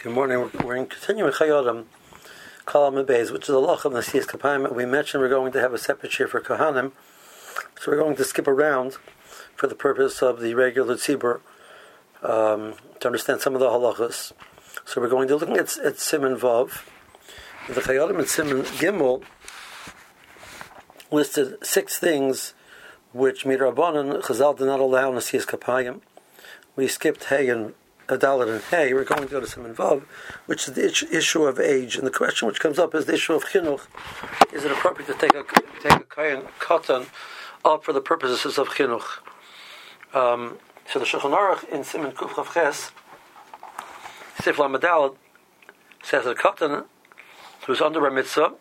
Good morning. We're in continuing Chayodim, Kalam Beis, which is a Lach of Nasias Kapayim. We mentioned we're going to have a separate shir for Kohanim, so we're going to skip around for the purpose of the regular tzibur to understand some of the halachas. So we're going to look at Siman Vav. The Chayodim and Siman Gimel listed 6 things which Midrabanan Chazal did not allow Nasias Kapayim. We skipped Hay and Dalet and Hay. We're going to go to Siman Vav, which is the issue of age. And the question which comes up is the issue of chinuch. Is it appropriate to take a katan up for the purposes of chinuch? So the Shulchan Aruch in Siman Kuf Chav Ches, Sif Lamed Dalet, says that a katan who's under a mitzvah,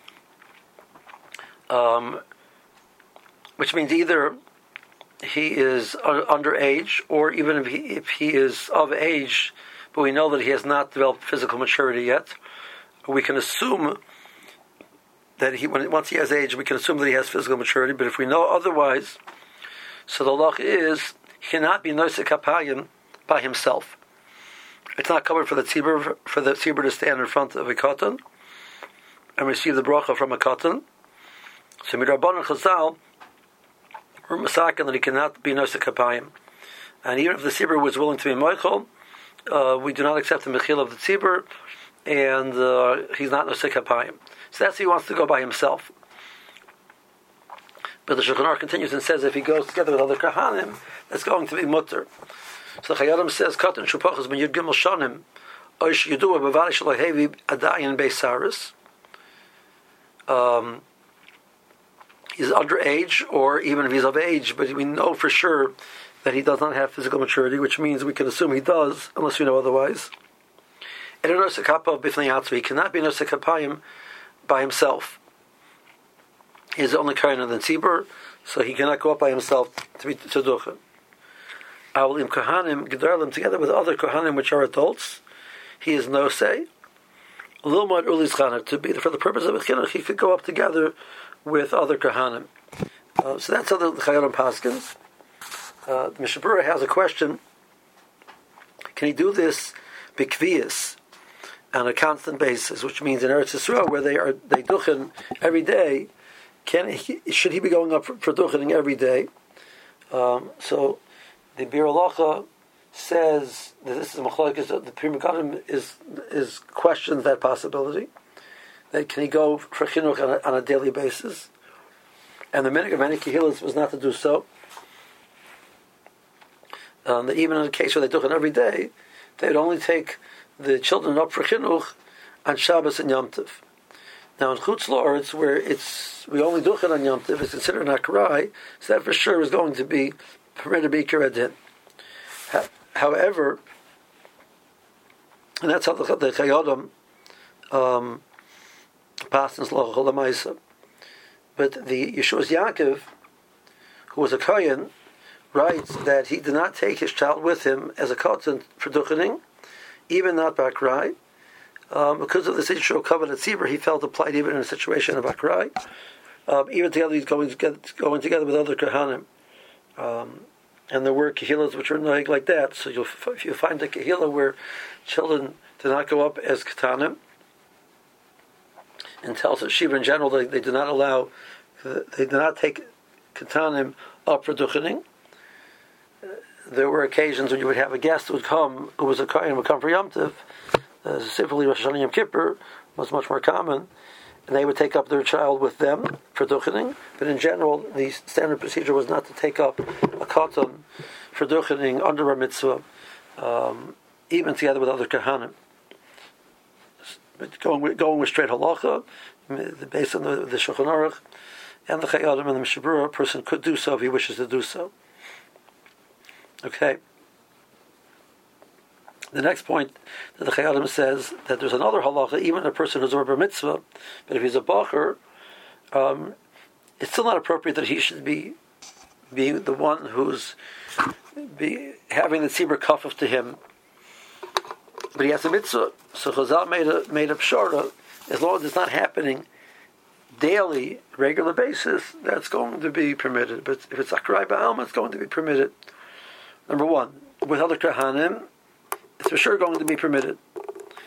which means either he is underage, or even if he is of age, but we know that he has not developed physical maturity yet, we can assume that once he has age, we can assume that he has physical maturity. But if we know otherwise, so the law is he cannot be nosek kapayim by himself. It's not covered for the tzibur to stand in front of a katan and receive the bracha from a katan. So midrabanan Chazal, we're masakin that he cannot be nosek kapayim, and even if the tzibur was willing to be moichel, we do not accept the mechil of the tzibur, and he's not nosek kapayim. So that's he wants to go by himself. But the Shulchan Aruch continues and says if he goes together with other kahanim, that's going to be mutter. So the Chayodim says katan shupachas ben yud gimel shanim oish yudua b'vali shalohevi adayin beisaris. He's underage, or even if he's of age, but we know for sure that he does not have physical maturity, which means we can assume he does, unless we know otherwise. And he cannot be nosek kapayim by himself. He's the only kohen in the tzibur, so he cannot go up by himself to be tzedukah. Awlim kohanim gedarlim together with other kohanim which are adults, he is nosei. Lilmod ulis chana, to be for the purpose of a chinuch, he could go up together with other kahanim. So that's how the Chayodim paskins. The Mishnah Berurah has a question: can he do this bikvius on a constant basis? Which means in Eretz Yisrael, where they duchen every day, should he be going up for duchening every day? So the Bir Halacha says that this is a machlokes. The Pri Megadim is questions that possibility. That can he go for chinuch on a daily basis? And the minhag of many kehilas was not to do so. That even in a case where they duchen every day, they would only take the children up for chinuch on Shabbos and Yom Tov. Now in Chutz La'aretz, where we only duchen on Yom Tov, it's considered an akrai, so that for sure is going to be permitted to be kiradin. However, and that's how the Chayodim Pasins Lochol Lamaisa. But the Yeshua's Yaakov, who was a Kohen, writes that he did not take his child with him as a katan for duchening, even not bakrai, because of this issue of covenant tzibur. He felt applied even in a situation of bakrai. Even together, he's going together with other kahanim, and there were kehilas which were like that. So if you find a kehila where children do not go up as katanim, and tells us Shiva in general they do not allow, they do not take katanim up for duchening. There were occasions when you would have a guest who would come, who was a kohen, would come for Yom Tov. Specifically, Rosh Hashanah Yom Kippur was much more common, and they would take up their child with them for duchening. But in general, the standard procedure was not to take up a katan for duchening under a mitzvah, even together with other kahanim. But going with straight halacha, based on the Shulchan Aruch and the Chayodim and the Mishnah Berurah, a person could do so if he wishes to do so. Okay. The next point that the Chayodim says that there's another halacha, even a person who's a bar mitzvah, but if he's a bacher, it's still not appropriate that he should be being the one who's having the tzibur kafuf to him. But he has a mitzvah. So Chazal made a pshara, as long as it's not happening daily, regular basis, that's going to be permitted. But if it's akrai ba'alma, it's going to be permitted. Number one, with other kahanim, it's for sure going to be permitted.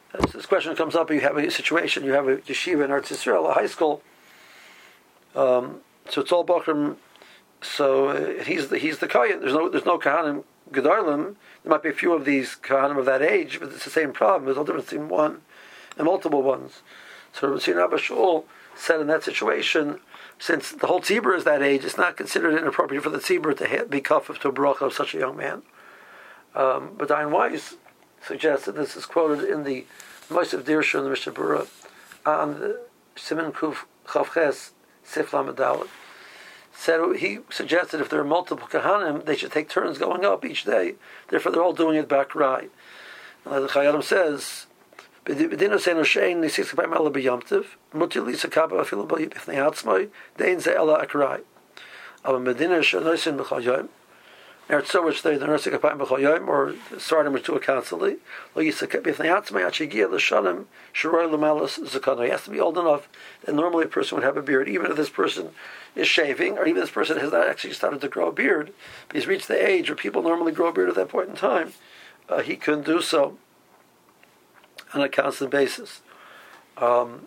This question comes up. You have a situation. You have a yeshiva in Eretz Yisrael, a high school. So it's all Bochum. So he's the kohen. There's no Kohanim Gedolim. There might be a few of these Kohanim of that age, but it's the same problem. There's no difference between one and multiple ones. So Rabbi Abba Shul said in that situation, since the whole tzibur is that age, it's not considered inappropriate for the tzibur to be kafif to a bracha of such a young man. But Dayan Weiss suggests that this is quoted in the Moshe Dirshu in the Mishnah Berurah on Siman Kuf Chavches Sif Lamed Daled. Said he suggested if there are multiple kahanim, they should take turns going up each day. Therefore, they're all doing it back right. And the Chayyim says, "B'dino seinu shein nisik b'yam ela b'yamtiv mutil lisa kaba afilu b'ifnei atzmai dein ze ela akrai." Aber medina shenoisin b'chol yom. So which they the nursing kapayim b'chol yom or starting with two constantly. Lo yisa b'ifnei atzmai achigia l'shanim shiroi l'malas zakana. He has to be old enough that normally a person would have a beard, even if this person is shaving, or even this person has not actually started to grow a beard, but he's reached the age where people normally grow a beard at that point in time. He can do so on a constant basis. So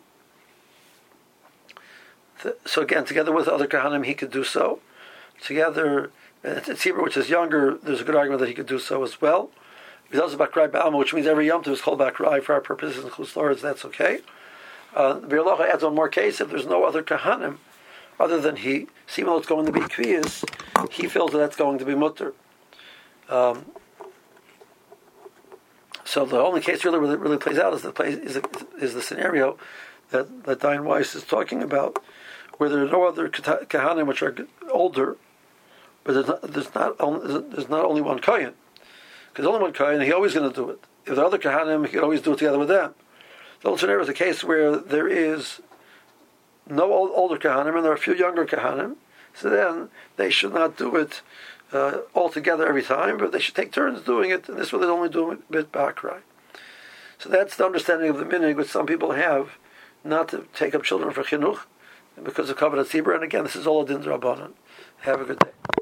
again, together with other kahanim, he could do so. Together, Tzibur, which is younger, there's a good argument that he could do so as well. He does Bakrai Ba'alma, which means every Yom Tov is called Bakrai for our purposes, and Chus that's okay. Biur Halacha adds one more case: if there's no other kahanim other than he, even though it's going to be kviyas, he feels that that's going to be mutter. So the only case really plays out is the scenario that Dayan Weiss is talking about, where there are no other kahanim which are older, but there's not only one kohen. Because only one kohen, he's always going to do it. If there are other kahanim, he could always do it together with them. The whole scenario is a case where there is no older kahanim and there are a few younger kahanim. So then they should not do it all together every time, but they should take turns doing it, and this way they're only doing it a bit bakrai. So that's the understanding of the minhag which some people have, not to take up children for chinuch because of kavod tzibur. And again, this is all a din d'rabbanan. Have a good day.